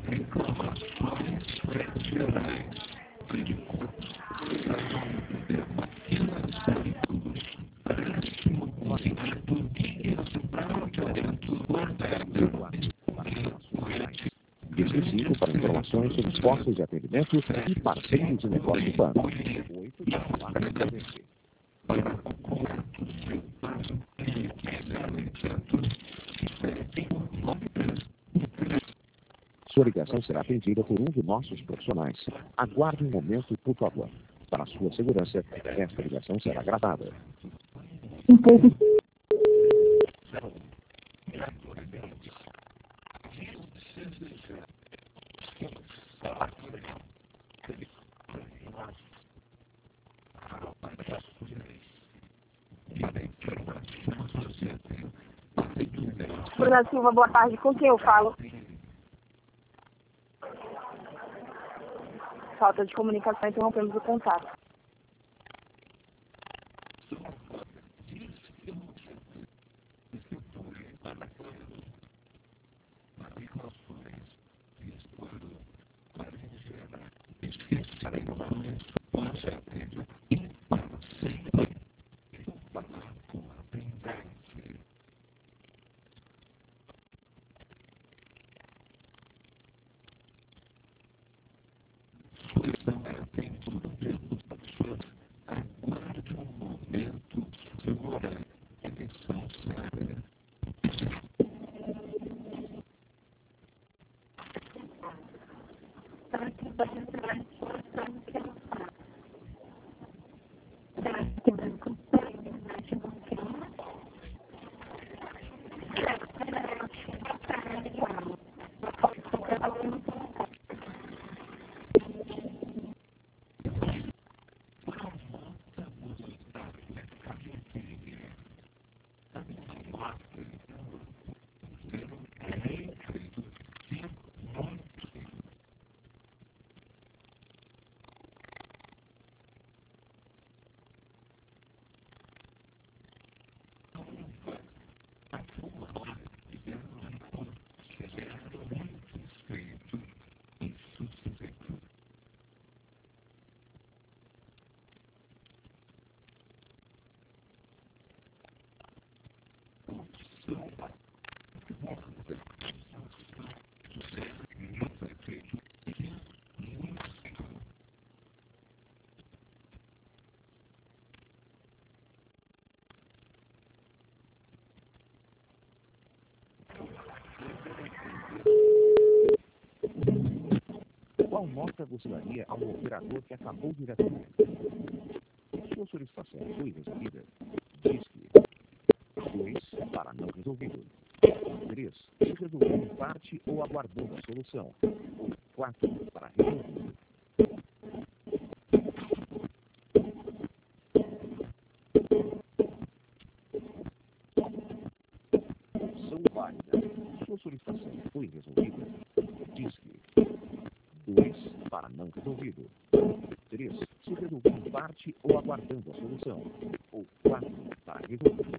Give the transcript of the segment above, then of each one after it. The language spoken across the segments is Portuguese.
Disque 5 para informações sobre os postos de atendimento e parceiros de negócio PAN. 8 para falar com o gerente. Sua ligação será atendida por um de nossos profissionais. Aguarde um momento, por favor. Para sua segurança, esta ligação será gravada. Bruna Silva, boa tarde. Com quem eu falo? Falta de comunicação, interrompemos o contato. Qual nota você daria ao operador que acabou de atender? Sua solicitação foi resolvida? Disque 2 para não resolvido. 3 se resolveu em parte ou aguardando a solução. Ou 4 para resolvido. Opção válida. Sua solicitação foi resolvida? Disque 2 para não resolvido. 3 se resolveu em parte ou aguardando a solução. Ou 4 para resolvido.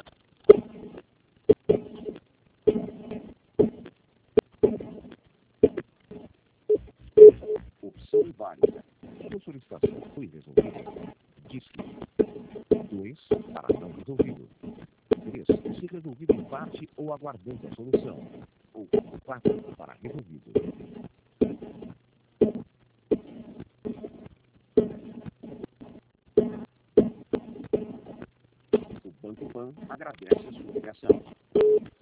Opção válida. Sua solicitação foi resolvida? Disque 2 para não resolvido. 3 se resolvido em parte ou aguardando a solução. Ou 4 para resolvido. O Banco PAN agradece a sua ligação.